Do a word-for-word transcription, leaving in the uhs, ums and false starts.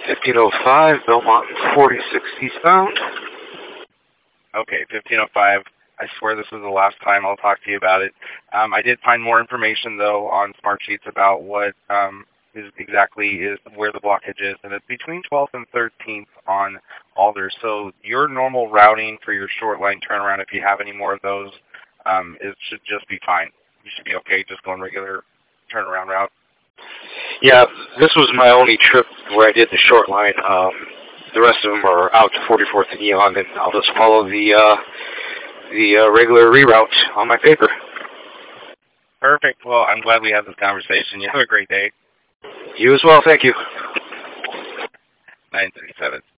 fifteen oh five, Belmont forty-six eastbound. Okay, fifteen oh five. I swear this is the last time I'll talk to you about it. Um, I did find more information, though, on Smartsheets about what um, is exactly is where the blockage is, and it's between twelfth and thirteenth on Alder. So your normal routing for your short line turnaround, if you have any more of those, um, it should just be fine. You should be okay just going regular turnaround route. Yeah, this was my only trip where I did the short line. Um, the rest of them are out to forty-fourth and Eon, and I'll just follow the uh, the uh, regular reroute on my paper. Perfect. Well, I'm glad we had this conversation. You have a great day. You as well. Thank you. nine thirty-seven.